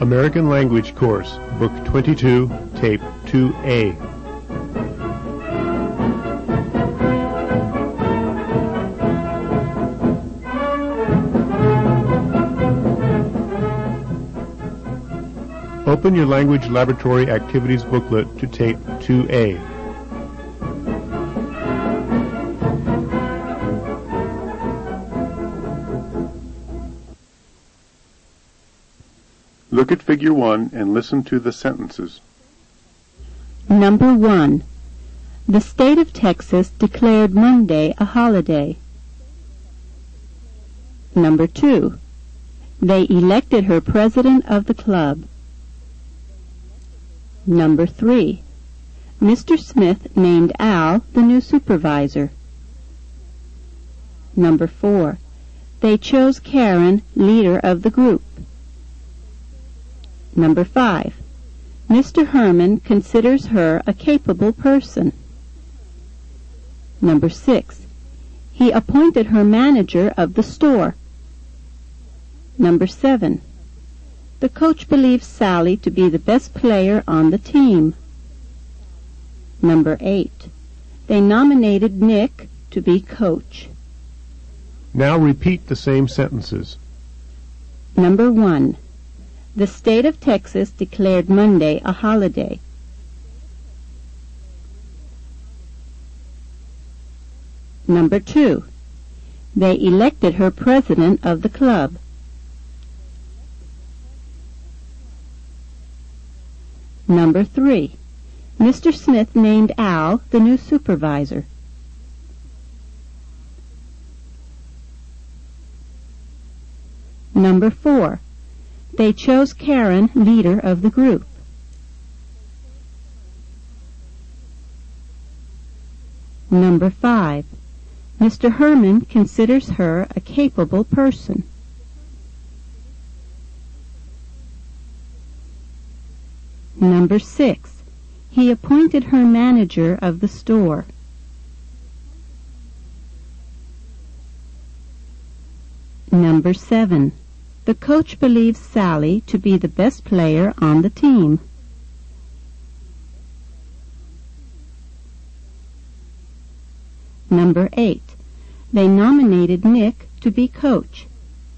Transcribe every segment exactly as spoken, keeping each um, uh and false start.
American Language Course, Book twenty-two, Tape two A. Open your Language Laboratory Activities booklet to Tape two A. Look at Figure one and listen to the sentences. Number one. The state of Texas declared Monday a holiday. Number two. They elected her president of the club. Number three. Mister Smith named Al the new supervisor. Number four. They chose Karen leader of the group. Number five. Mister Herman considers her a capable person. Number six. He appointed her manager of the store. Number seven. The coach believes Sally to be the best player on the team. Number eight. They nominated Nick to be coach. Now repeat the same sentences. Number one. The state of Texas declared Monday a holiday. Number two. They elected her president of the club. Number three. Mister Smith named Al the new supervisor. Number four. They chose Karen leader of the group. Number five. Mister Herman considers her a capable person. Number six. He appointed her manager of the store. Number seven. The coach believes Sally to be the best player on the team. Number eight. They nominated Nick to be coach.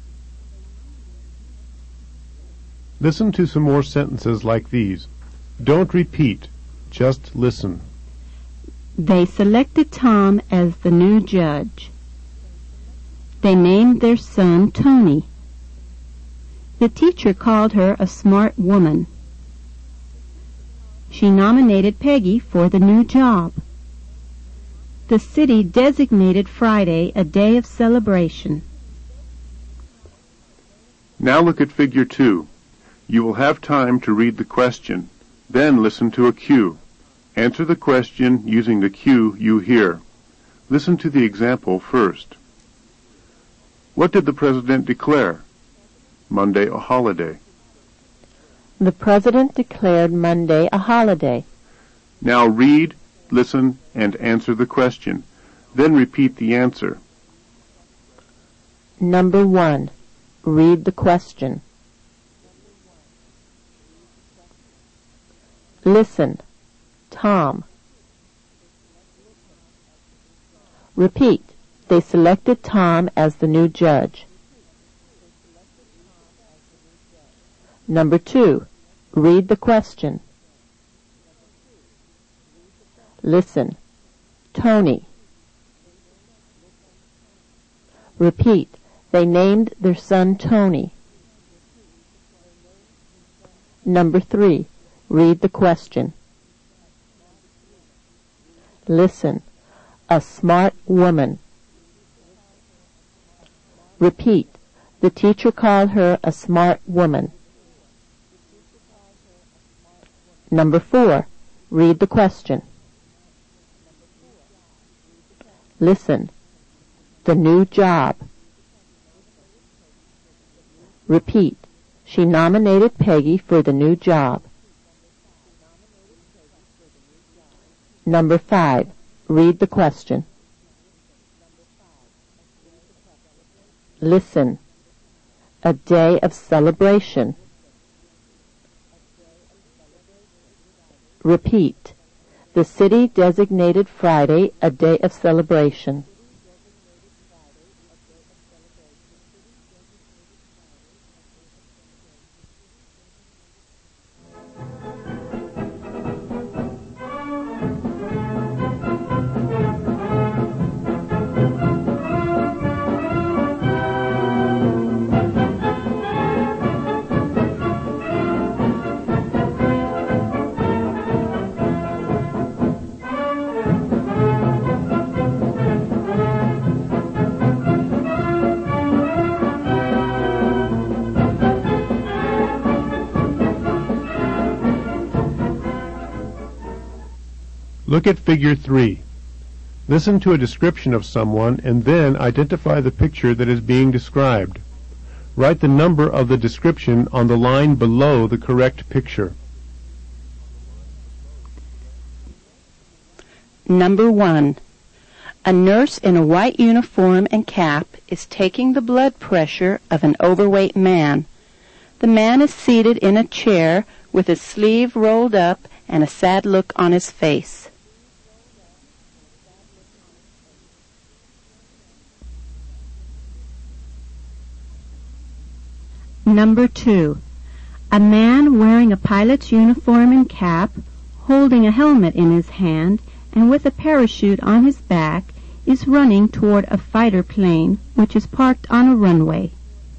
Listen to some more sentences like these. Don't repeat, just listen. They selected Tom as the new judge. They named their son Tony. The teacher called her a smart woman. She nominated Peggy for the new job. The city designated Friday a day of celebration. Now look at Figure two. You will have time to read the question, then listen to a cue. Answer the question using the cue you hear. Listen to the example first. What did the president declare? Monday a holiday. The president declared Monday a holiday. Now read, listen, and answer the question. Then repeat the answer. Number one. Read the question. Listen. Tom. Repeat. They selected Tom as the new judge. Number two. Read the question. Listen. Tony. Repeat. They named their son Tony. Number three. Read the question. Listen. A smart woman. Repeat. The teacher called her a smart woman. Number four. Read the question. Listen. The new job. Repeat. She nominated Peggy for the new job. Number five. Read the question. Listen. A day of celebration. Repeat. The city designated Friday a day of celebration. Look at Figure three. Listen to a description of someone and then identify the picture that is being described. Write the number of the description on the line below the correct picture. Number one. A nurse in a white uniform and cap is taking the blood pressure of an overweight man. The man is seated in a chair with his sleeve rolled up and a sad look on his face. Number two. A man wearing a pilot's uniform and cap, holding a helmet in his hand, and with a parachute on his back, is running toward a fighter plane which is parked on a runway.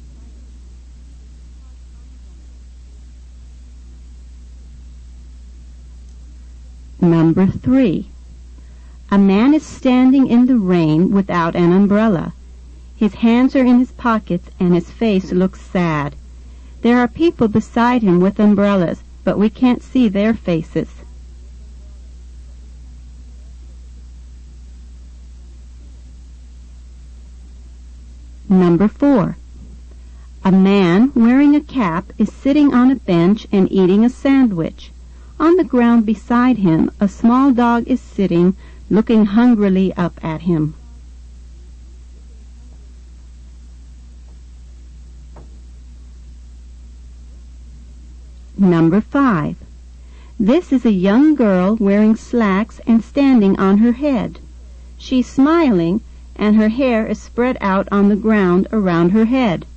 Number three. A man is standing in the rain without an umbrella. His hands are in his pockets and his face looks sad. There are people beside him with umbrellas, but we can't see their faces. Number four. A man wearing a cap is sitting on a bench and eating a sandwich. On the ground beside him, a small dog is sitting, looking hungrily up at him. Number five. This is a young girl wearing slacks and standing on her head. She's smiling, and her hair is spread out on the ground around her head.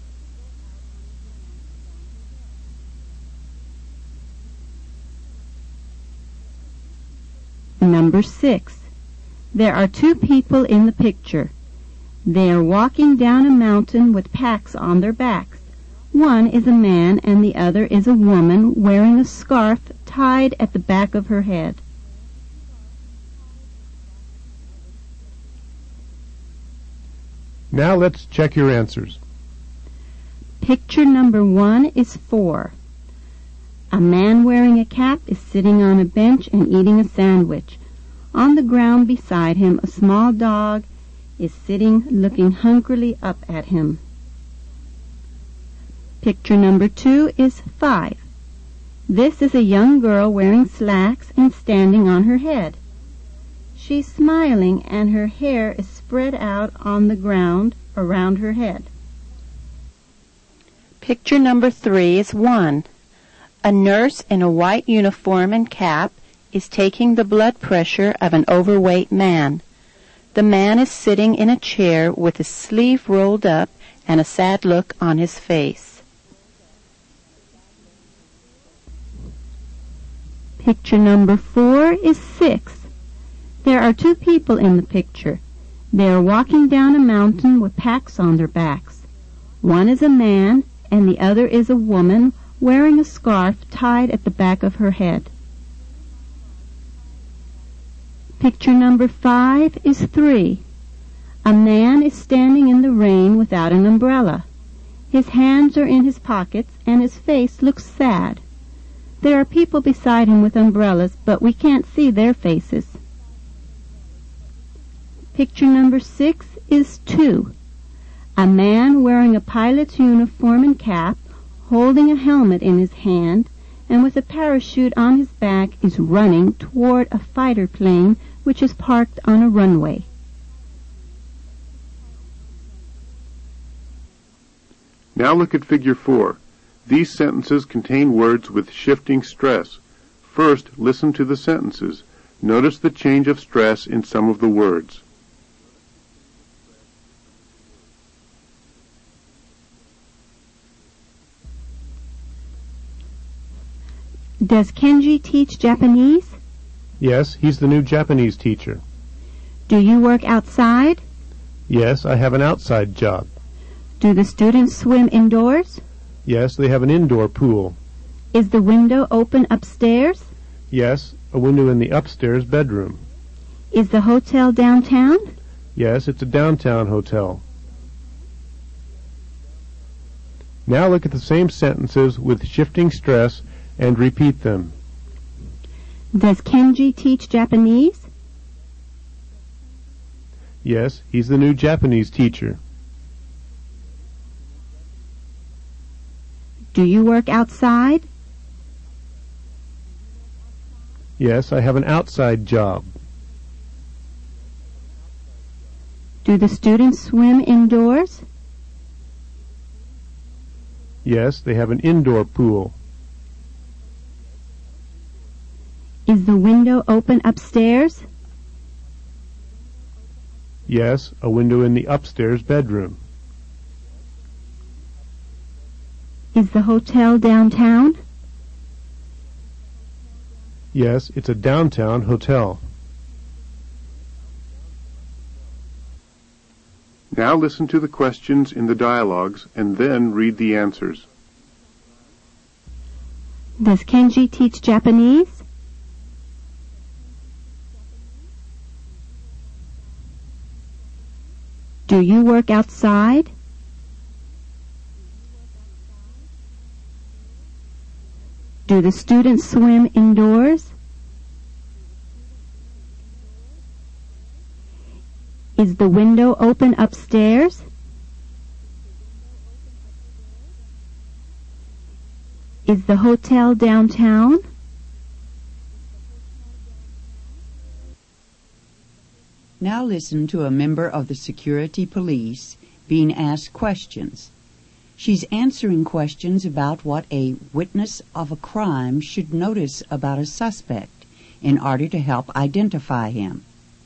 Number six. There are two people in the picture. They are walking down a mountain with packs on their backs. One is a man and the other is a woman wearing a scarf tied at the back of her head. Now let's check your answers. Picture number one is four. A man wearing a cap is sitting on a bench and eating a sandwich. On the ground beside him, a small dog is sitting looking hungrily up at him. Picture number two is five. This is a young girl wearing slacks and standing on her head. She's smiling and her hair is spread out on the ground around her head. Picture number three is one. A nurse in a white uniform and cap is taking the blood pressure of an overweight man. The man is sitting in a chair with his sleeve rolled up and a sad look on his face. Picture number four is six. There are two people in the picture. They are walking down a mountain with packs on their backs. One is a man and the other is a woman wearing a scarf tied at the back of her head. Picture number five is three. A man is standing in the rain without an umbrella. His hands are in his pockets and his face looks sad. There are people beside him with umbrellas, but we can't see their faces. Picture number six is two. A man wearing a pilot's uniform and cap, holding a helmet in his hand, and with a parachute on his back is running toward a fighter plane which is parked on a runway. Now look at Figure four. These sentences contain words with shifting stress. First, listen to the sentences. Notice the change of stress in some of the words. Does Kenji teach Japanese? Yes, he's the new Japanese teacher. Do you work outside? Yes, I have an outside job. Do the students swim indoors? Yes, they have an indoor pool. Is the window open upstairs? Yes, a window in the upstairs bedroom. Is the hotel downtown? Yes, it's a downtown hotel. Now look at the same sentences with shifting stress and repeat them. Does Kenji teach Japanese? Yes, he's the new Japanese teacher. Do you work outside? Yes, I have an outside job. Do the students swim indoors? Yes, they have an indoor pool. Is the window open upstairs? Yes, a window in the upstairs bedroom. Is the hotel downtown? Yes, it's a downtown hotel. Now listen to the questions in the dialogues and then read the answers. Does Kenji teach Japanese? Do you work outside? Do the students swim indoors? Is the window open upstairs? Is the hotel downtown? Now listen to a member of the security police being asked questions. She's answering questions about what a witness of a crime should notice about a suspect in order to help identify him.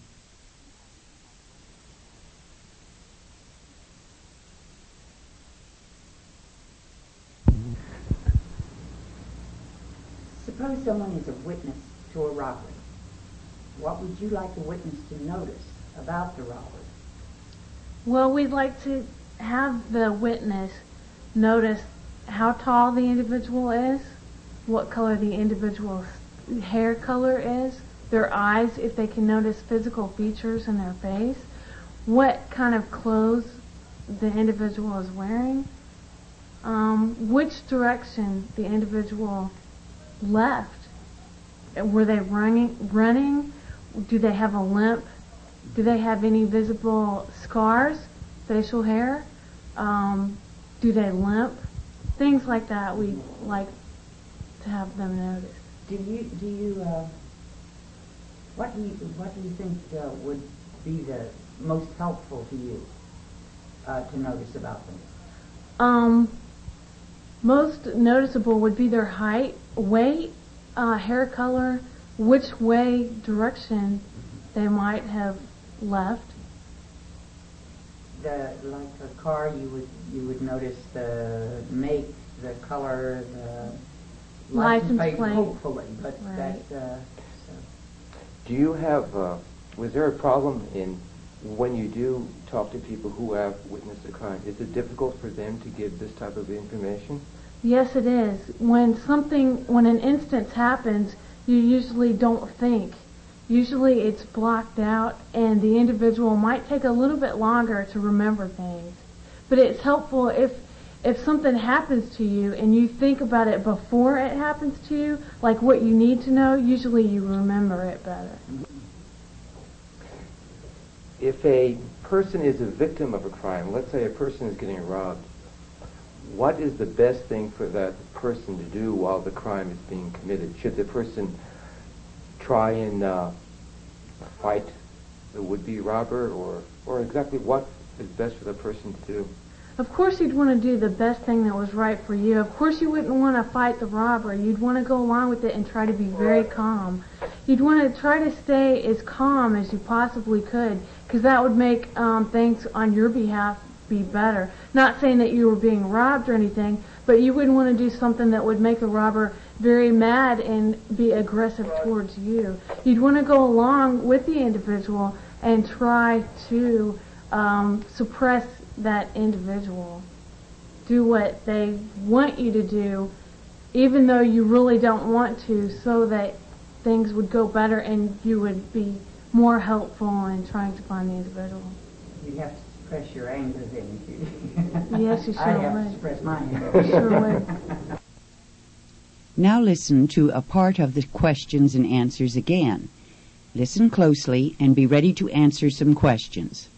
Suppose someone is a witness to a robbery. What would you like the witness to notice about the robbery? Well, we'd like to have the witness notice how tall the individual is, what color the individual's hair color is, their eyes, if they can notice physical features in their face, what kind of clothes the individual is wearing, um, which direction the individual left. Were they running? Running? Do they have a limp? Do they have any visible scars, facial hair? Um, do they limp? Things like that we like to have them notice. Do you do you uh, what do you what do you think uh, would be the most helpful to you uh, to notice about them? Um, most noticeable would be their height, weight, uh, hair color, which way direction they might have left. The like a car, you would you would notice the make, the color, the License plate, plate. hopefully, but Right. that. Uh, so. Do you have, uh, was there a problem in when you do talk to people who have witnessed a crime? Is it difficult for them to give this type of information? Yes, it is. When something, when an instance happens, you usually don't think. Usually it's blocked out and the individual might take a little bit longer to remember things. But it's helpful if if something happens to you and you think about it before it happens to you, like what you need to know, usually you remember it better. If a person is a victim of a crime, let's say a person is getting robbed, what is the best thing for that person to do while the crime is being committed? Should the person try and uh, fight the would-be robber, or or exactly what is best for the person to do? Of course you'd want to do the best thing that was right for you. Of course you wouldn't want to fight the robber. You'd want to go along with it and try to be very calm. You'd want to try to stay as calm as you possibly could, because that would make um, things on your behalf be better. Not saying that you were being robbed or anything, but you wouldn't want to do something that would make a robber very mad and be aggressive towards you. You'd want to go along with the individual and try to um, suppress that individual. Do what they want you to do, even though you really don't want to, so that things would go better and you would be more helpful in trying to find the individual. You'd have to suppress your anger then, if you Yes, you sure I have would. to suppress my anger. Sure would. Now listen to a part of the questions and answers again. Listen closely and be ready to answer some questions.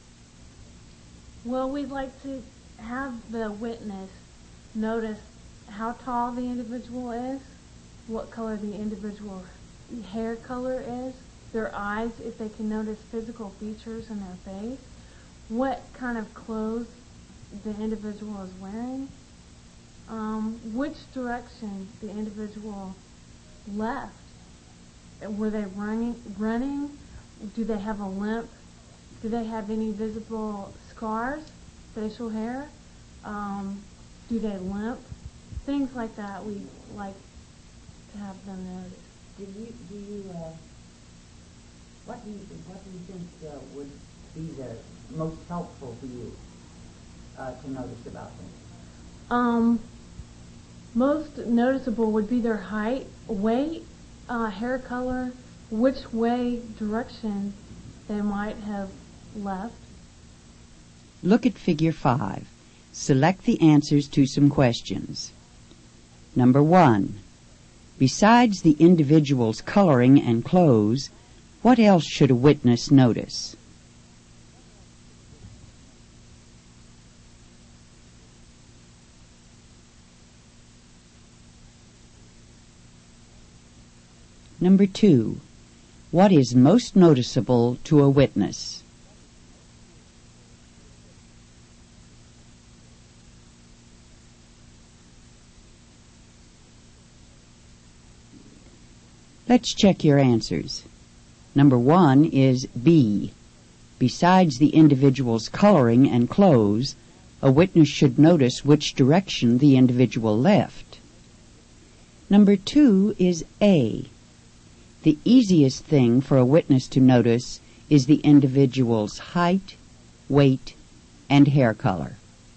Well, we'd like to have the witness notice how tall the individual is, what color the individual's hair color is, their eyes, if they can notice physical features in their face, what kind of clothes the individual is wearing, um, which direction the individual left. Were they running? Running? Do they have a limp? Do they have any visible scars, facial hair? Um, do they limp? Things like that we like to have them notice. Do you, do you, uh, what do you, what do you think uh, would be the most helpful for you uh, to notice about them? Um, most noticeable would be their height, weight, uh, hair color, which way, direction they might have left. Look at Figure five. Select the answers to some questions. Number one. Besides the individual's coloring and clothes, what else should a witness notice? Number two. What is most noticeable to a witness? Let's check your answers. Number one is B. Besides the individual's coloring and clothes, a witness should notice which direction the individual left. Number two is A. The easiest thing for a witness to notice is the individual's height, weight, and hair color.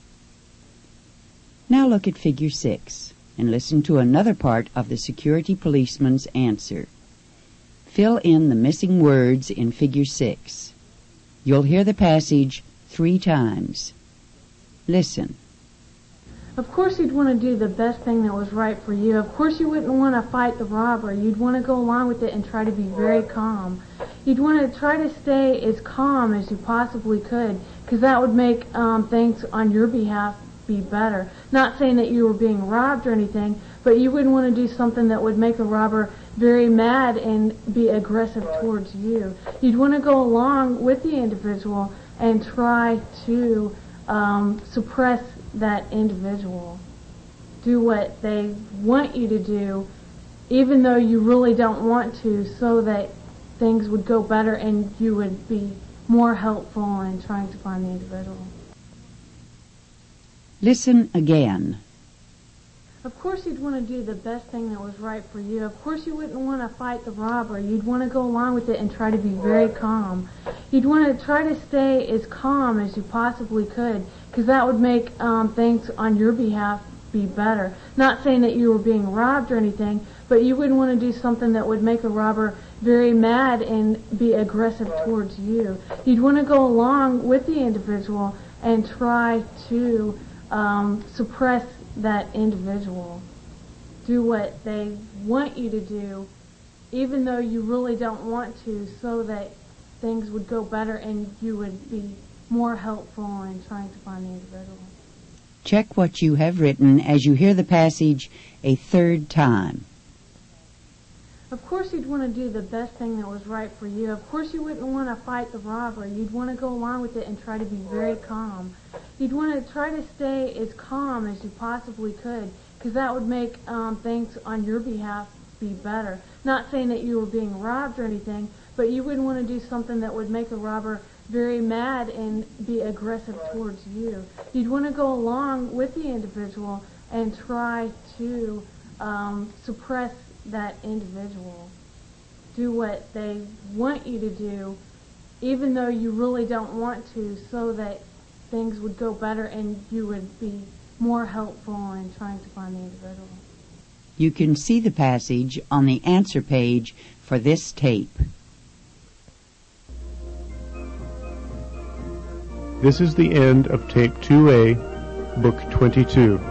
Now look at Figure six and listen to another part of the security policeman's answer. Fill in the missing words in Figure six. You'll hear the passage three times. Listen. Of course you'd want to do the best thing that was right for you. Of course you wouldn't want to fight the robber. You'd want to go along with it and try to be very calm. You'd want to try to stay as calm as you possibly could, because that would make um, things on your behalf be better. Not saying that you were being robbed or anything, but you wouldn't want to do something that would make a robber very mad and be aggressive towards you. You'd want to go along with the individual and try to um, suppress that individual. Do what they want you to do, even though you really don't want to, so that things would go better and you would be more helpful in trying to find the individual. Listen again. Of course you'd want to do the best thing that was right for you. Of course you wouldn't want to fight the robber. You'd want to go along with it and try to be very calm. You'd want to try to stay as calm as you possibly could, because that would make um, things on your behalf be better. Not saying that you were being robbed or anything, but you wouldn't want to do something that would make a robber very mad and be aggressive towards you. You'd want to go along with the individual and try to um, suppress that individual. Do what they want you to do, even though you really don't want to, so that things would go better and you would be more helpful in trying to find the individual. Check what you have written as you hear the passage a third time. Of course you'd want to do the best thing that was right for you. Of course you wouldn't want to fight the robber. You'd want to go along with it and try to be very calm. you'd want to try to stay as calm as you possibly could, because that would make um, things on your behalf be better. Not saying that you were being robbed or anything, but you wouldn't want to do something that would make a robber very mad and be aggressive towards you. You'd want to go along with the individual and try to um, suppress that individual. Do what they want you to do, even though you really don't want to, so that things would go better and you would be more helpful in trying to find the individual. You can see the passage on the answer page for this tape. This is the end of Tape two A, Book twenty-two.